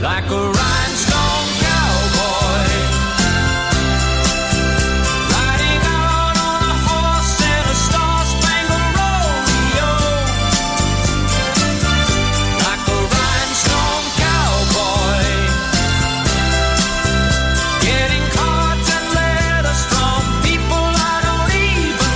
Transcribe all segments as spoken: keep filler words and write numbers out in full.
like a rhinestone cowboy, riding out on a horse in a star-spangled rodeo, like a rhinestone cowboy, getting cards and letters from people I don't even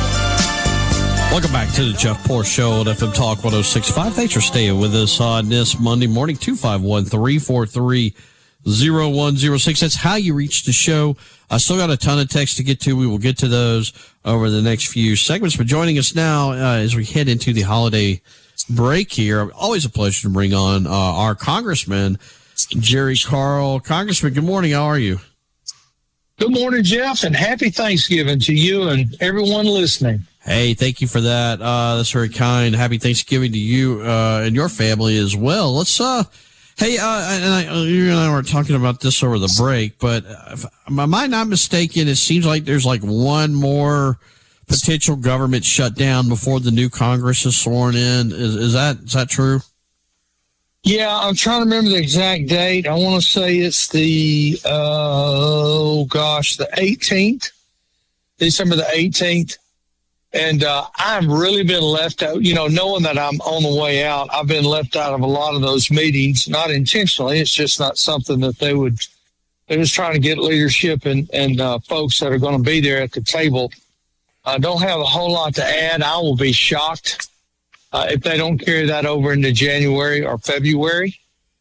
know. Welcome back to the Jeff Poor Show at F M Talk one oh six point five. Thanks for staying with us on this Monday morning. two five one, three four three, zero one zero six. That's how you reach the show. I still got a ton of texts to get to. We will get to those over the next few segments. But joining us now uh, as we head into the holiday break here, always a pleasure to bring on uh, our Congressman, Jerry Carl. Congressman, good morning. How are you? Good morning, Jeff, and happy Thanksgiving to you and everyone listening. Hey, thank you for that. Uh, that's very kind. Happy Thanksgiving to you, uh, and your family as well. Let's, uh, hey, uh, and I, you and I were talking about this over the break, but if am I not mistaken, it seems like there's like one more potential government shutdown before the new Congress is sworn in. Is, is that, is that true? Yeah, I'm trying to remember the exact date. I want to say it's the, uh, oh gosh, the eighteenth, December the eighteenth. And uh, I've really been left out, you know, knowing that I'm on the way out, I've been left out of a lot of those meetings, not intentionally. It's just not something that they would, they're just trying to get leadership and, and uh, folks that are going to be there at the table. I don't have a whole lot to add. I will be shocked uh, if they don't carry that over into January or February.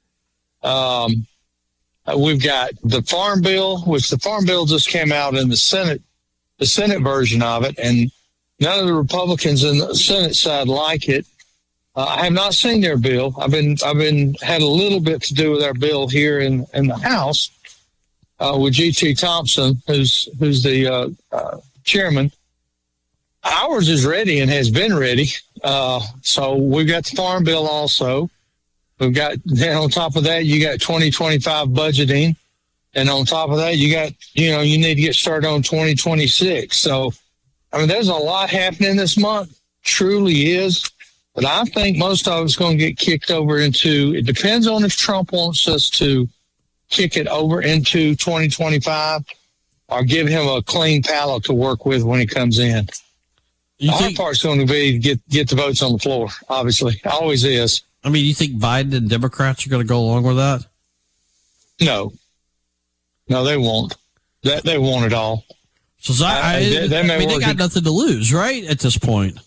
Um, uh, we've got the Farm Bill, which the Farm Bill just came out in the Senate, the Senate version of it, and none of the Republicans in the Senate side like it. Uh, I have not seen their bill. I've been, I've been had a little bit to do with our bill here in, in the House uh, with G T Thompson, who's who's the uh, uh, chairman. Ours is ready and has been ready. Uh, so we've got the Farm Bill also. We've got, then on top of that, you got twenty twenty-five budgeting, and on top of that, you got, you know, you need to get started on twenty twenty-six. So. I mean, there's a lot happening this month, truly is. But I think most of it's going to get kicked over into, it depends on if Trump wants us to kick it over into twenty twenty-five or give him a clean palette to work with when he comes in. You the think, hard part's going to be to get, get the votes on the floor, obviously. Always is. I mean, you think Biden and Democrats are going to go along with that? No. No, they won't. That, they won't at all. So I, I, they, they, I mean, they got nothing to lose, right, at this point?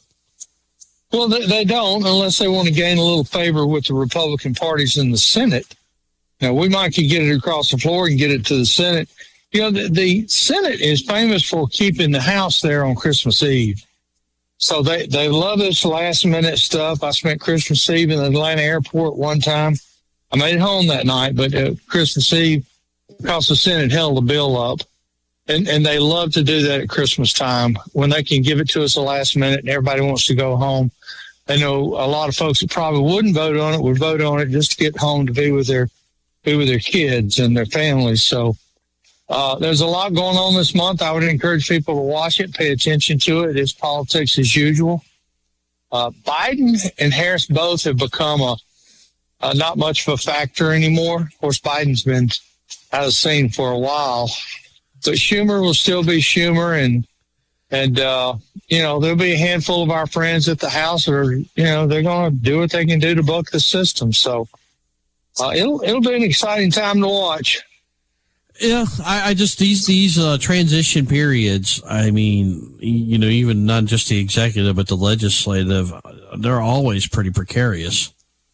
Well, they, they don't, unless they want to gain a little favor with the Republican parties in the Senate. Now, we might could get it across the floor and get it to the Senate. You know, the, the Senate is famous for keeping the House there on Christmas Eve. So they, they love this last-minute stuff. I spent Christmas Eve in the Atlanta airport one time. I made it home that night, but uh, Christmas Eve, because the Senate held the bill up. And and they love to do that at Christmas time when they can give it to us the last minute and everybody wants to go home. They know a lot of folks that probably wouldn't vote on it would vote on it just to get home to be with their be with their kids and their families. So uh, there's a lot going on this month. I would encourage people to watch it, pay attention to it. It's politics as usual. Uh, Biden and Harris both have become a, a not much of a factor anymore. Of course, Biden's been out of the scene for a while. But Schumer will still be Schumer, and, and uh, you know, there'll be a handful of our friends at the House that are, you know, they're going to do what they can do to buck the system. So uh, it'll it'll be an exciting time to watch. Yeah, I, I just, these these uh, transition periods, I mean, you know, even not just the executive, but the legislative, they're always pretty precarious.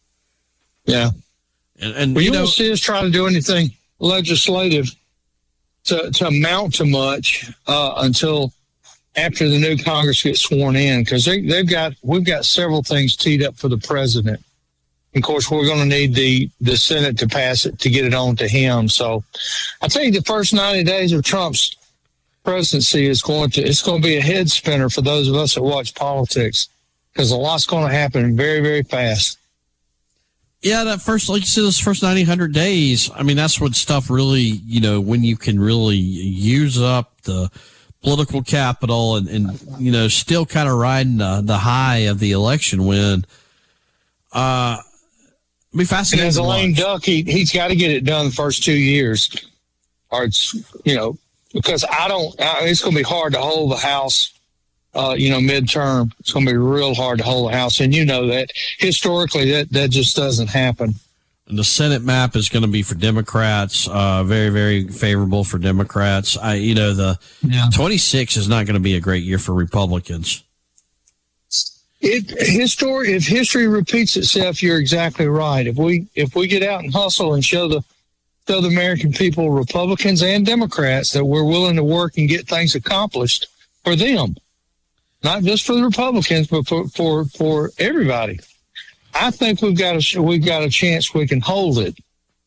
Yeah. And, and well, you, you know, won't see us try to do anything legislative to, to amount to much uh, until after the new Congress gets sworn in, because they, they've got we've got several things teed up for the president. And of course, we're going to need the, the Senate to pass it to get it on to him. So I tell you, the first ninety days of Trump's presidency is going to it's going to be a head spinner for those of us that watch politics, because a lot's going to happen very, very fast. Yeah, that first, like you said, those first ninety, one hundred days, I mean, that's when stuff really, you know, when you can really use up the political capital and, and you know, still kind of riding the, the high of the election win. Uh, be fascinating. And as a to lame watch. duck, he, he's got to get it done the first two years. Or it's, you know, because I don't, I, it's going to be hard to hold the House, uh, you know, midterm. It's going to be real hard to hold the House. And you know that historically that, that just doesn't happen. And the Senate map is going to be for Democrats, uh, very, very favorable for Democrats. I, you know, the Yeah. twenty-six is not going to be a great year for Republicans. It history if history repeats itself, you're exactly right. If we if we get out and hustle and show the show the American people, Republicans and Democrats, that we're willing to work and get things accomplished for them, not just for the Republicans, but for for, for everybody. I think we've got a we've got a chance we can hold it.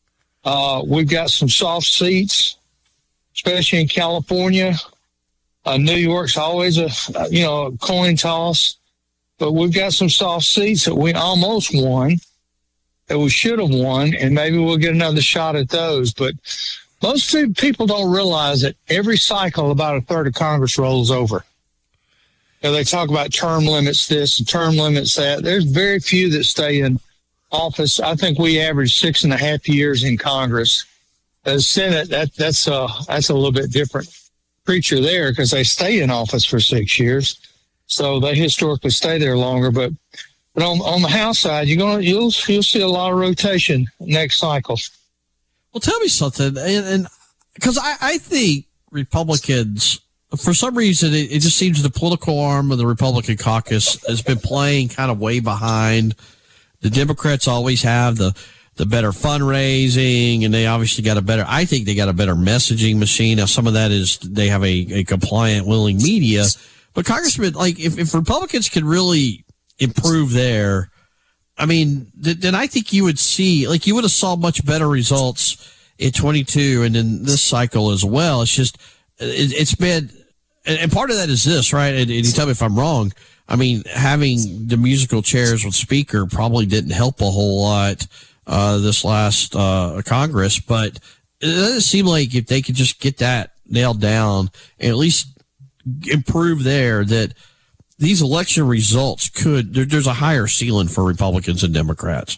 Uh, we've got some soft seats, especially in California. Uh, New York's always a you know a coin toss. But we've got some soft seats that we almost won, that we should have won, and maybe we'll get another shot at those. But most people don't realize that every cycle, about a third of Congress rolls over. You know, they talk about term limits this and term limits that. There's very few that stay in office. I think we average six and a half years in Congress. The Senate, that, that's, a, that's a little bit different creature there because they stay in office for six years. So they historically stay there longer, but but on on the House side, you're gonna you'll you'll see a lot of rotation next cycle. Well, tell me something, and because I, I think Republicans, for some reason, it, it just seems the political arm of the Republican caucus has been playing kind of way behind. The Democrats always have the the better fundraising, and they obviously got a better. I think they got a better messaging machine. Now, some of that is they have a, a compliant, willing media. But Congressman, like, if, if Republicans could really improve there, I mean, th- then I think you would see, like, you would have saw much better results in twenty-two and in this cycle as well. It's just, it, it's been, and, and part of that is this, right? And, and you tell me if I'm wrong. I mean, having the musical chairs with Speaker probably didn't help a whole lot uh, this last uh, Congress, but it doesn't seem like if they could just get that nailed down and at least improve there, that these election results could, there, there's a higher ceiling for Republicans and Democrats.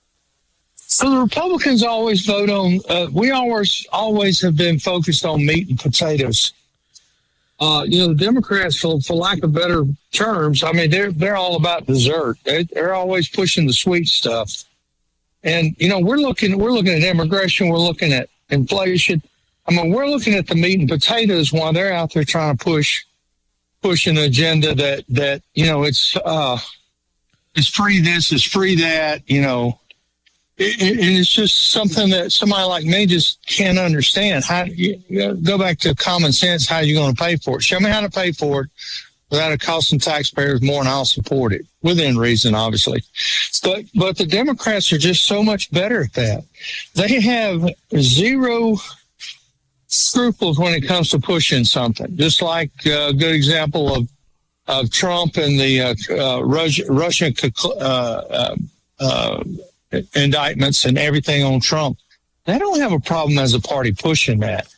So the Republicans always vote on, uh, we always always have been focused on meat and potatoes. Uh, you know, the Democrats, for, for lack of better terms, I mean, they're they're all about dessert. They, they're always pushing the sweet stuff. And, you know, we're looking we're looking at immigration, we're looking at inflation. I mean, we're looking at the meat and potatoes while they're out there trying to push push an agenda that, that you know, it's uh, it's free this, it's free that, you know. It, it, and it's just something that somebody like me just can't understand. How you, you know, go back to common sense, how you're going to pay for it. Show me how to pay for it without it costing taxpayers more, and I'll support it, within reason, obviously. But but the Democrats are just so much better at that. They have zero scruples when it comes to pushing something. Just like a good example of of Trump and the uh, uh, Russian, Russian uh, uh, uh, indictments and everything on Trump. They don't have a problem as a party pushing that.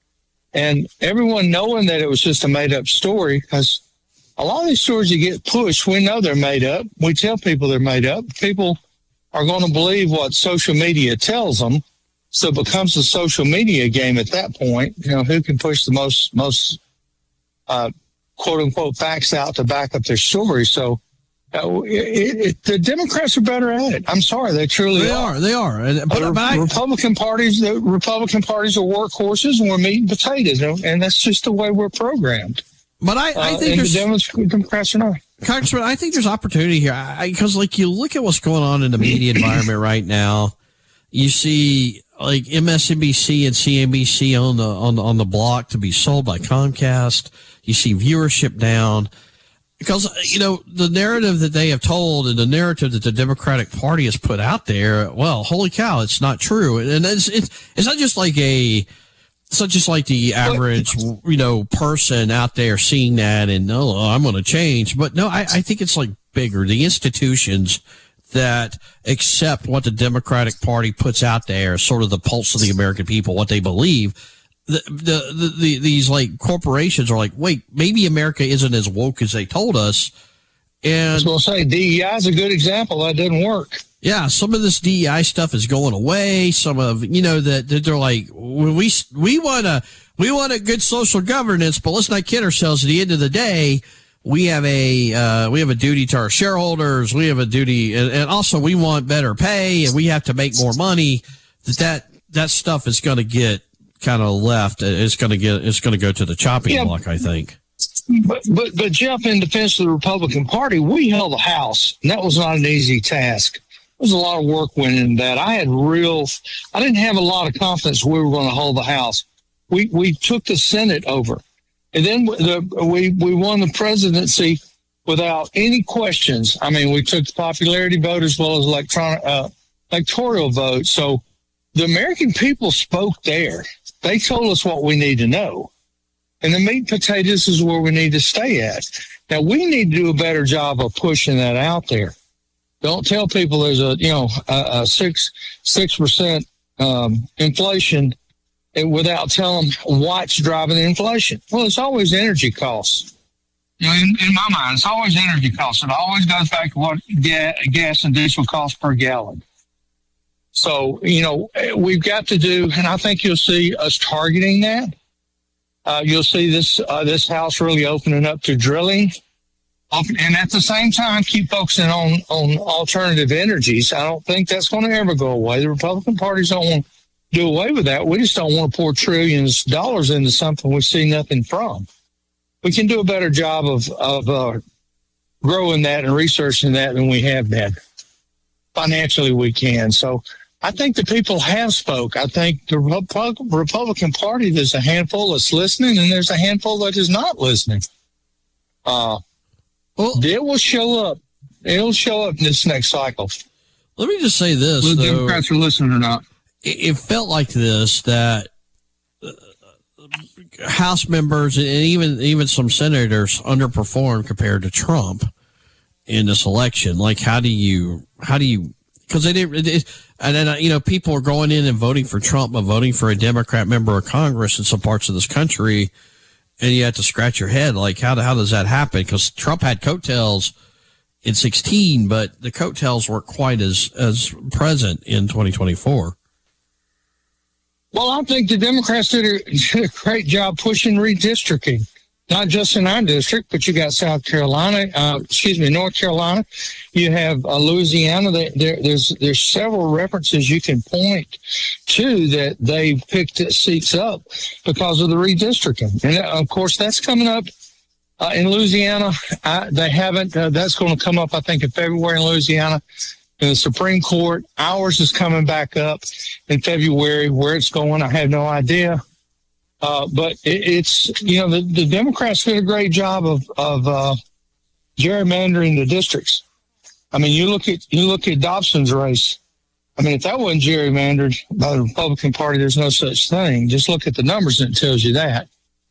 And everyone knowing that it was just a made-up story, because a lot of these stories you get pushed, we know they're made up. We tell people they're made up. People are going to believe what social media tells them. So it becomes a social media game at that point. You know, who can push the most, most uh, quote-unquote facts out to back up their story. So uh, it, it, the Democrats are better at it. I'm sorry, they truly They are. are, they are. And, but, But but I, Republican parties, the Republican parties are workhorses, and we're meat and potatoes, and that's just the way we're programmed. but I, I Uh, think and the there's, Democrats are not. Congressman, I think there's opportunity here because, like, you look at what's going on in the media environment right now. You see, like, M S N B C and C N B C on the on the, on the block to be sold by Comcast. You see viewership down because, you know, the narrative that they have told and the narrative that the Democratic Party has put out there. Well, holy cow, it's not true, and it's it's it's not just like a. It's not just like the average, you know, person out there seeing that and, oh, I'm going to change. But no, I, I think it's like bigger. The institutions that accept what the Democratic Party puts out there, sort of the pulse of the American people, what they believe. The, the, the, the these like corporations are like, wait, maybe America isn't as woke as they told us. I And was going to say D E I is a good example. That didn't work. yeah, some of this D E I stuff is going away. Some of, you know, that, that they're like, we, we want to, we want a good social governance, but let's not kid ourselves. At the end of the day, we have a, uh, we have a duty to our shareholders. We have a duty. And, and also we want better pay and we have to make more money. That, that, that stuff is going to get kind of left. It's going to get, it's going to go to the chopping Yeah. block, I think. But, but, but Jeff, in defense of the Republican Party, we held the House, and that was not an easy task. There was a lot of work went into that. I had real, I didn't have a lot of confidence we were going to hold the House. We we took the Senate over, and then the, we we won the presidency without any questions. I mean, we took the popularity vote as well as electronic uh, electoral vote. So the American people spoke there. They told us what we need to know. And the meat and potatoes is where we need to stay at. Now, we need to do a better job of pushing that out there. Don't tell people there's a, you know, a, a six, six percent um, inflation without telling them what's driving the inflation. Well, it's always energy costs. You know, in, in my mind, it's always energy costs. It always goes back to what ga- gas and diesel cost per gallon. So, you know, we've got to do, and I think you'll see us targeting that. Uh, you'll see this uh, this house really opening up to drilling, and at the same time keep focusing on on alternative energies. I don't think that's going to ever go away. The Republican parties don't want to do away with that. We just don't want to pour trillions of dollars into something we see nothing from. We can do a better job of of uh, growing that and researching that than we have been. Financially, we can. So I think the people have spoke. I think the Republican Party, there's a handful that's listening, and there's a handful that is not listening. Uh, Well, it will show up. It'll show up in this next cycle. let me just say this, Whether the though. Democrats are listening or not. It, it felt like this, that uh, House members and even even some senators underperformed compared to Trump in this election. Like, how do you, how do you, because they didn't, it, it, and then, uh, you know, people are going in and voting for Trump, but voting for a Democrat member of Congress in some parts of this country, and you have to scratch your head, like, how, how does that happen? Because Trump had coattails in sixteen, but the coattails weren't quite as, as present in twenty twenty-four. Well, I think the Democrats did a, did a great job pushing redistricting, not just in our district, but you got South Carolina, uh, excuse me, North Carolina. You have uh, Louisiana. There, there, there's there's several references you can point to that they picked seats up because of the redistricting. And, uh, of course, that's coming up uh, in Louisiana. I, they haven't. Uh, that's going to come up, I think, in February in Louisiana. In the Supreme Court, ours is coming back up in February. Where it's going, I have no idea. Uh, but it, it's, you know, the, the Democrats did a great job of, of uh, gerrymandering the districts. I mean, you look at you look at Dobson's race. I mean, if that wasn't gerrymandered by the Republican Party, there's no such thing. Just look at the numbers and it tells you that.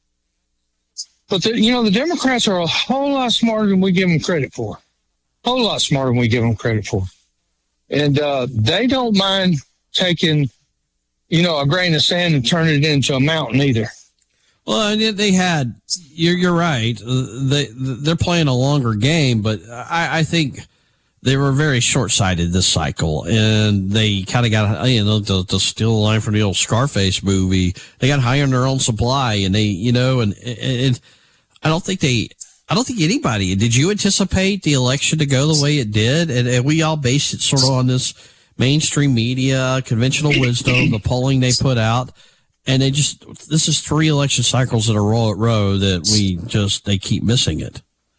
But, the, you know, the Democrats are a whole lot smarter than we give them credit for. A whole lot smarter than we give them credit for. And uh, they don't mind taking, you know, a grain of sand and turning it into a mountain either. Well, and yet they had, you're, you're right. Uh, They, they're playing a longer game, but I, I think they were very short-sighted this cycle, and they kind of got, you know, to, to steal a line from the old Scarface movie, they got high on their own supply, and they, you know, and, and I don't think they, I don't think anybody, did you anticipate the election to go the way it did? And, and we all based it sort of on this mainstream media, conventional wisdom, the polling they put out. And they just, this is three election cycles in a row at row that we just, they keep missing it.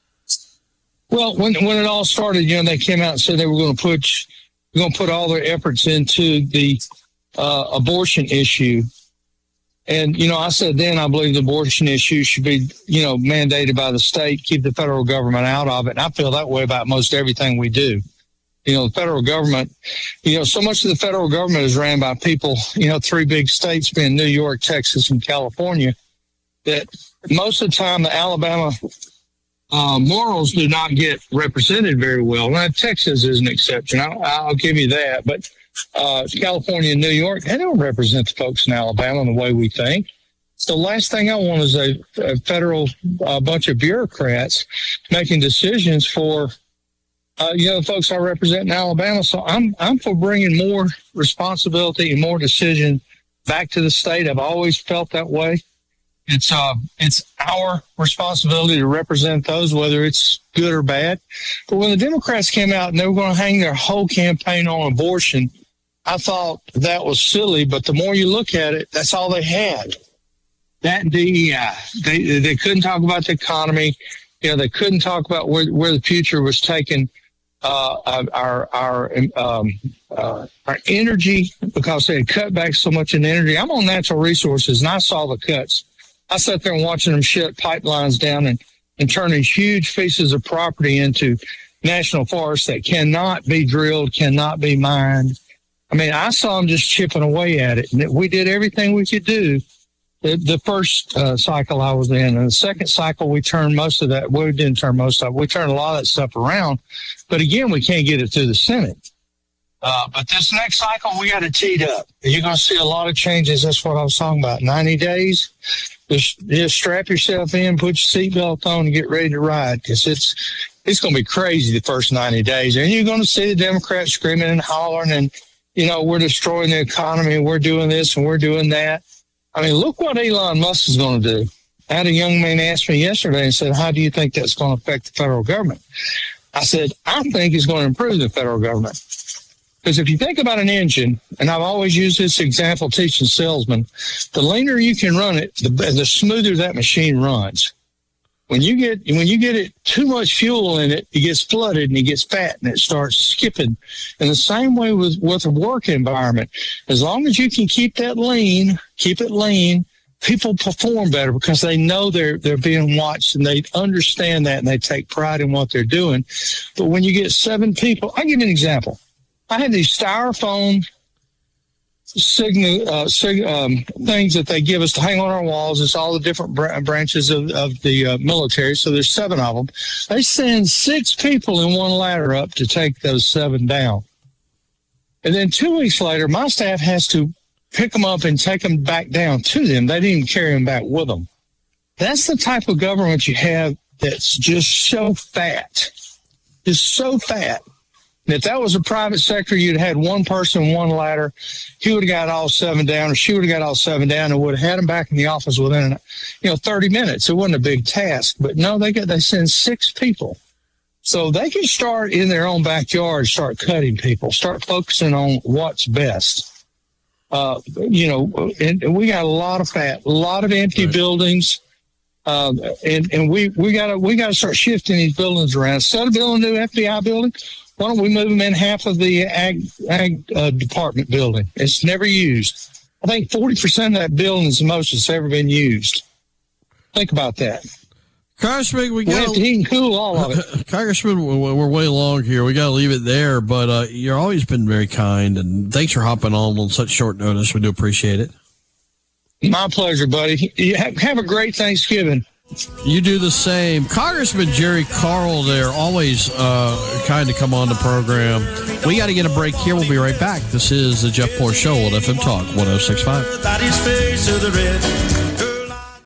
Well, when when it all started, you know, they came out and said they were going to put, going to put all their efforts into the uh, abortion issue. And, you know, I said then I believe the abortion issue should be, you know, mandated by the state, keep the federal government out of it. And I feel that way about most everything we do. You know, the federal government, you know, so much of the federal government is ran by people, you know, three big states being New York, Texas, and California, that most of the time the Alabama uh, morals do not get represented very well. Now, Texas is an exception. I'll, I'll give you that. But uh, California and New York, they don't represent the folks in Alabama in the way we think. So the last thing I want is a, a federal uh, bunch of bureaucrats making decisions for uh, you know, folks I represent in Alabama. So I'm I'm for bringing more responsibility and more decision back to the state. I've always felt that way. It's uh, it's our responsibility to represent those, whether it's good or bad. But when the Democrats came out and they were going to hang their whole campaign on abortion, I thought that was silly. But the more you look at it, that's all they had. That and D E I. They they couldn't talk about the economy. You know, they couldn't talk about where where the future was taking uh, our our um, uh, our energy, because they had cut back so much in energy. I'm on natural resources, and I saw the cuts. I sat there and watching them shut pipelines down and, and turning huge pieces of property into national forests that cannot be drilled, cannot be mined. I mean, I saw them just chipping away at it. And we did everything we could do. The, the first uh, cycle I was in, and the second cycle, we turned most of that. Well, we didn't turn most of it. We turned a lot of that stuff around. But again, we can't get it through the Senate. Uh, but this next cycle, we got it teed up. You're going to see a lot of changes. That's what I was talking about. ninety days. Just, just strap yourself in, put your seatbelt on, and get ready to ride, because it's it's going to be crazy the first ninety days. And you're going to see the Democrats screaming and hollering, and, you know, we're destroying the economy, and we're doing this, and we're doing that. I mean, look what Elon Musk is going to do. I had a young man ask me yesterday and said, how do you think that's going to affect the federal government? I said, I think it's going to improve the federal government. Because if you think about an engine, and I've always used this example teaching salesmen, the leaner you can run it, the, the smoother that machine runs. When you get when you get it too much fuel in it, it gets flooded and it gets fat and it starts skipping. And the same way with, with a work environment. As long as you can keep that lean, keep it lean, people perform better because they know they're they're being watched and they understand that and they take pride in what they're doing. But when you get seven people, I'll give you an example. I had these styrofoam signal uh, sig- um, things that they give us to hang on our walls. It's all the different br- branches of, of the uh, military. So there's seven of them. They send six people in one ladder up to take those seven down. And then two weeks later, my staff has to pick them up and take them back down to them. They didn't even carry them back with them. That's the type of government you have that's just so fat. Just so fat. And if that was a private sector, you'd have had one person, one ladder. He would have got all seven down, or she would have got all seven down, and would have had them back in the office within, you know, thirty minutes. It wasn't a big task, but no, they got they send six people, so they can start in their own backyard, start cutting people, start focusing on what's best. Uh, you know, and, and we got a lot of fat, a lot of empty right. buildings. Um, and, and we, we gotta, we gotta start shifting these buildings around. Instead of building a new F B I building, why don't we move them in half of the ag, ag uh, department building? It's never used. I think forty percent of that building is the most that's ever been used. Think about that. Congressman, we We got have to heat and cool all of it. Congressman, we're way long here. We got to leave it there, but uh, you've always been very kind, and thanks for hopping on on such short notice. We do appreciate it. My pleasure, buddy. You have, have a great Thanksgiving. You do the same. Congressman Jerry Carl there, always uh, kind to come on the program. We got to get a break here. We'll be right back. This is the Jeff Moore Show on F M Talk one oh six point five. That is face of the red.